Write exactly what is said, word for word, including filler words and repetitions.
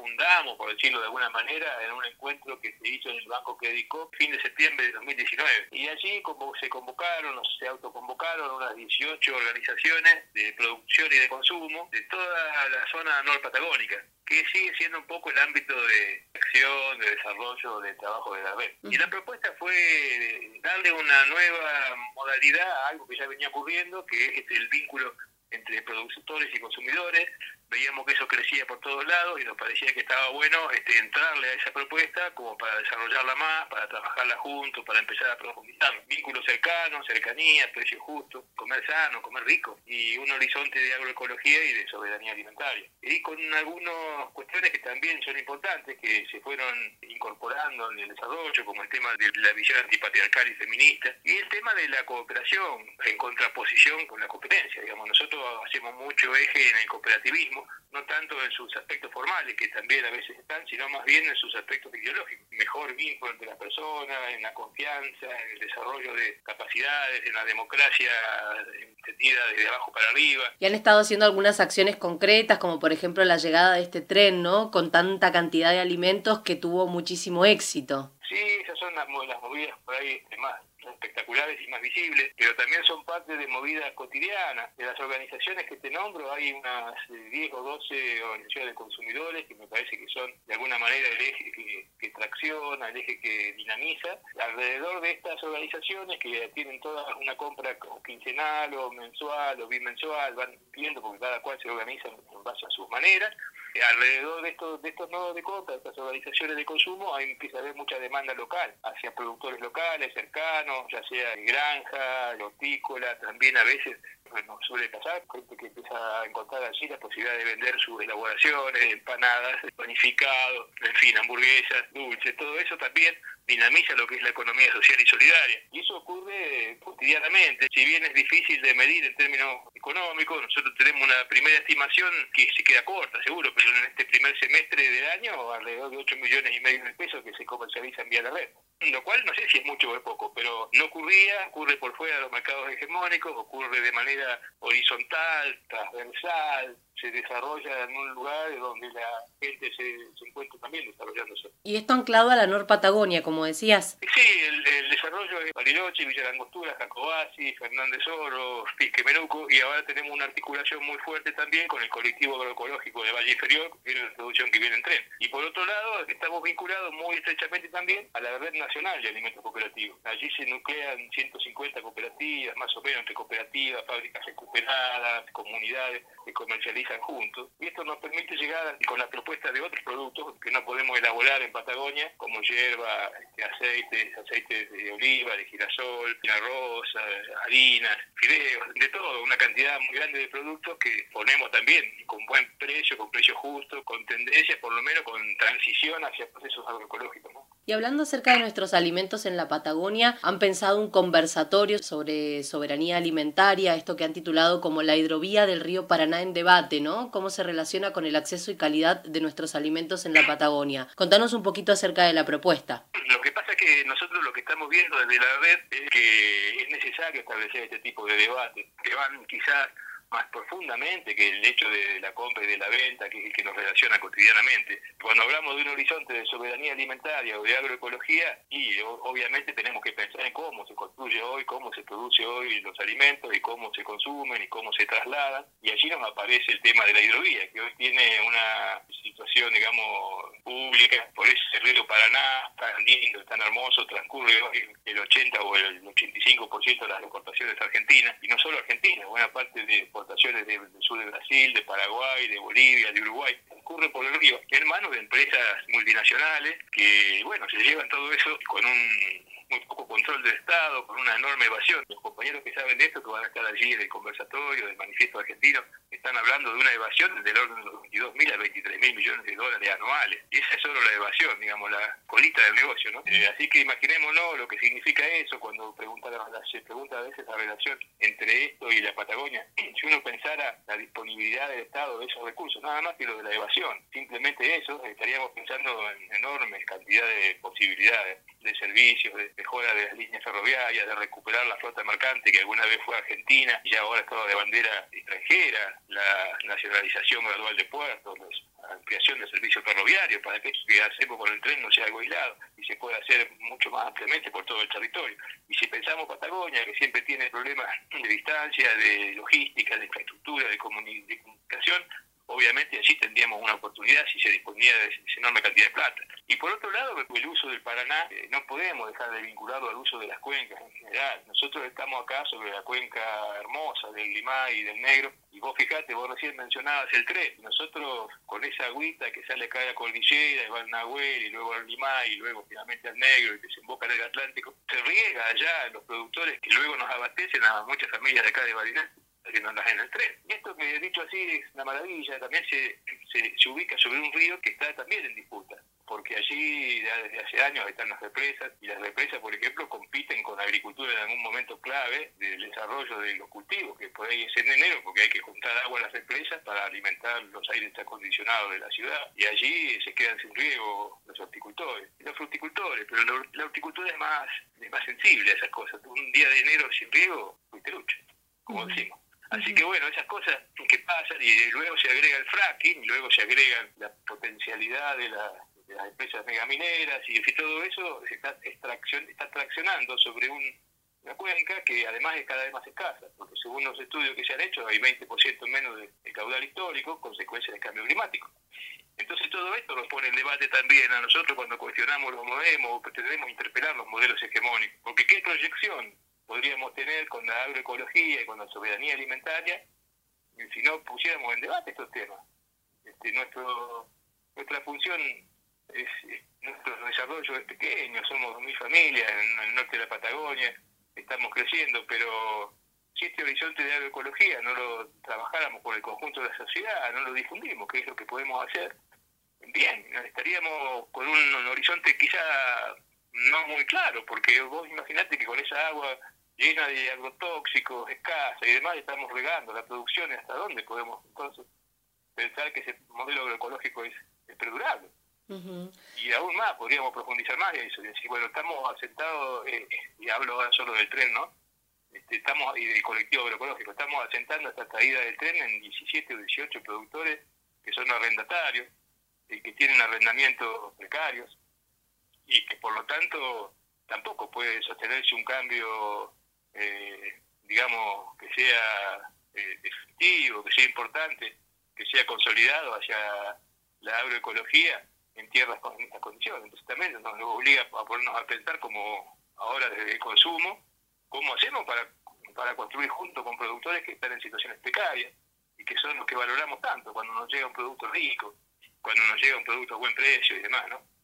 fundamos, por decirlo de alguna manera, en un encuentro que se hizo en el Banco Credicop fin de septiembre de dos mil diecinueve. Y allí como se convocaron, o se autoconvocaron unas dieciocho organizaciones de producción y de consumo de toda la zona norpatagónica, que sigue siendo un poco el ámbito de acción, de desarrollo, de trabajo de la red. Uh-huh. Y la propuesta fue darle una nueva modalidad a algo que ya venía ocurriendo, que es el vínculo entre productores y consumidores. Veíamos que eso crecía por todos lados y nos parecía que estaba bueno este, entrarle a esa propuesta como para desarrollarla más, para trabajarla juntos, para empezar a profundizar. Vínculos cercanos, cercanía, precios justos, comer sano, comer rico y un horizonte de agroecología y de soberanía alimentaria. Y con algunas cuestiones que también son importantes, que se fueron incorporando en el desarrollo, como el tema de la visión antipatriarcal y feminista, y el tema de la cooperación en contraposición con la competencia. Digamos, nosotros hacemos mucho eje en el cooperativismo, no tanto en sus aspectos formales, que también a veces están, sino más bien en sus aspectos ideológicos. Mejor vínculo entre las personas, en la confianza, en el desarrollo de capacidades, en la democracia entendida desde abajo para arriba. Y han estado haciendo algunas acciones concretas, como por ejemplo la llegada de este tren, ¿no? Con tanta cantidad de alimentos que tuvo muchísimo éxito. Sí, esas son las, las movidas por ahí más espectaculares y más visibles, pero también son parte de movidas cotidianas. De las organizaciones que te nombro, hay unas diez o doce organizaciones de consumidores que me parece que son de alguna manera el eje que, que tracciona, el eje que dinamiza. Alrededor de estas organizaciones, que tienen todas una compra quincenal o mensual o bimensual, van viendo porque cada cual se organiza en base a sus maneras. Alrededor de estos, de estos nodos de compra, de estas organizaciones de consumo, ahí empieza a haber mucha demanda local, hacia productores locales, cercanos, ya sea de granja, de hortícola, también a veces nos suele pasar, gente que empieza a encontrar allí la posibilidad de vender sus elaboraciones, empanadas, panificados, en fin, hamburguesas, dulces, todo eso también dinamiza lo que es la economía social y solidaria. Y eso ocurre cotidianamente. Si bien es difícil de medir en términos económicos, nosotros tenemos una primera estimación que se queda corta, seguro, pero en este primer semestre del año, alrededor de ocho millones y medio de pesos que se comercializan vía la red. Lo cual no sé si es mucho o es poco, pero no ocurría, ocurre por fuera de los mercados hegemónicos, ocurre de manera horizontal, transversal, se desarrolla en un lugar donde la gente se, se encuentra también desarrollándose. Y esto anclado a la Norpatagonia, como decías. Sí, el, el desarrollo es Bariloche, Villa Langostura, Jacobasi, Fernández Oro, Pisque Menuco, y ahora tenemos una articulación muy fuerte también con el colectivo agroecológico de Valle Inferior, que es la producción que viene en tren. Y por otro lado, estamos vinculados muy estrechamente también a la red nacional de alimentos cooperativos. Allí se nuclean ciento cincuenta cooperativas, más o menos entre cooperativas, fábricas recuperadas, comunidades que comercializan juntos. Y esto nos permite llegar con la propuesta de otros productos que no podemos elaborar en Patagonia, como hierba, este, aceites, aceites de oliva, de girasol, arroz, harinas, fideos, de todo, una cantidad muy grande de productos que ponemos también con buen precio, con precio justo, con tendencia, por lo menos con transición hacia procesos agroecológicos, ¿no? Y hablando acerca de nuestros alimentos en la Patagonia, han pensado un conversatorio sobre soberanía alimentaria, esto que han titulado como la hidrovía del río Paraná en debate, ¿no? Cómo se relaciona con el acceso y calidad de nuestros alimentos en la Patagonia. Contanos un poquito acerca de la propuesta. Lo que pasa es que nosotros lo que estamos viendo desde la red es que es necesario establecer este tipo de debates, que van quizás más profundamente que el hecho de la compra y de la venta, que es el que nos relaciona cotidianamente. Cuando hablamos de un horizonte de soberanía alimentaria o de agroecología, y obviamente tenemos que pensar en cómo se construye hoy, cómo se produce hoy los alimentos y cómo se consumen y cómo se trasladan. Y allí nos aparece el tema de la hidrovía, que hoy tiene una situación, digamos, pública. Por eso el río Paraná, tan lindo, tan hermoso, transcurre hoy el ochenta o el ochenta y cinco por ciento de las exportaciones argentinas, y no solo argentinas, buena parte de exportaciones de, del sur de Brasil, de Paraguay, de Bolivia, de Uruguay, ocurre por el río, en manos de empresas multinacionales que, bueno, se llevan todo eso con un muy poco control del Estado, con una enorme evasión. Los compañeros que saben de esto, que van a estar allí en el conversatorio del Manifiesto Argentino, están hablando de una evasión del orden de los veintidós mil a veintitrés mil millones de dólares anuales. Y esa es solo la evasión, digamos, la colita del negocio, ¿no? Eh, así que imaginémonos lo que significa eso cuando pregunta, se pregunta a veces la relación entre esto y la Patagonia. Si uno pensara la disponibilidad del Estado de esos recursos, nada más que lo de la evasión, comunicación. Simplemente eso, estaríamos pensando en enormes cantidades de posibilidades de servicios, de mejora de las líneas ferroviarias, de recuperar la flota mercante que alguna vez fue argentina y ahora es toda de bandera extranjera, la nacionalización gradual de puertos, la ampliación del servicio ferroviario para que eso que hacemos con el tren no sea algo aislado y se pueda hacer mucho más ampliamente por todo el territorio. Y si pensamos Patagonia, que siempre tiene problemas de distancia, de logística, de infraestructura, de, comuni de comunicación, obviamente allí tendríamos una oportunidad si se disponía de esa enorme cantidad de plata. Y por otro lado, el uso del Paraná, eh, no podemos dejar de vincularlo al uso de las cuencas en general. Nosotros estamos acá sobre la cuenca hermosa del Limay y del Negro, y vos fijate, vos recién mencionabas el tren. Nosotros con esa agüita que sale acá de la cordillera, y va al Nahuel, y luego al Limay, y luego finalmente al Negro, y desemboca en el Atlántico, se riega allá en los productores que luego nos abastecen a muchas familias de acá de Barinas, que no las en el tren. Y esto que he dicho así es una maravilla, también se, se, se ubica sobre un río que está también en disputa, porque allí ya desde hace años están las represas, y las represas, por ejemplo, compiten con la agricultura en algún momento clave del desarrollo de los cultivos, que por ahí es en enero, porque hay que juntar agua a las represas para alimentar los aires acondicionados de la ciudad, y allí se quedan sin riego los horticultores, y los fruticultores, pero la, la horticultura es más, es más sensible a esas cosas. Un día de enero sin riego, fuiste lucha, como uh-huh. decimos. Así que bueno, esas cosas que pasan y luego se agrega el fracking, y luego se agrega la potencialidad de, la, de las empresas megamineras y que todo eso se está, extracción, está traccionando sobre un, una cuenca que además es cada vez más escasa, porque según los estudios que se han hecho hay veinte por ciento menos de, de caudal histórico, consecuencia del cambio climático. Entonces todo esto nos pone en debate también a nosotros cuando cuestionamos los modelos o pretendemos interpelar los modelos hegemónicos, porque ¿qué proyección podríamos tener con la agroecología y con la soberanía alimentaria si no pusiéramos en debate estos temas? Este, nuestro nuestra función es, nuestro desarrollo es pequeño, somos mi familia en el norte de la Patagonia, estamos creciendo, pero si este horizonte de agroecología no lo trabajáramos con el conjunto de la sociedad, no lo difundimos, que es lo que podemos hacer, bien, estaríamos con un, un horizonte quizá no muy claro, porque vos imaginate que con esa agua llena de agrotóxicos, escasa y demás, estamos regando la producción, ¿hasta dónde podemos entonces pensar que ese modelo agroecológico es, es perdurable? Uh-huh. Y aún más, podríamos profundizar más en eso, y decir, bueno, estamos asentados, eh, y hablo ahora solo del tren, ¿no? Este, estamos, y del colectivo agroecológico, estamos asentando esta caída del tren en diecisiete o dieciocho productores que son arrendatarios, y que tienen arrendamientos precarios, y que por lo tanto tampoco puede sostenerse un cambio Eh, digamos, que sea eh, efectivo, que sea importante, que sea consolidado hacia la agroecología en tierras con estas condiciones. Entonces también nos obliga a ponernos a pensar como ahora desde el consumo, cómo hacemos para, para construir junto con productores que están en situaciones precarias y que son los que valoramos tanto cuando nos llega un producto rico, cuando nos llega un producto a buen precio y demás, ¿no?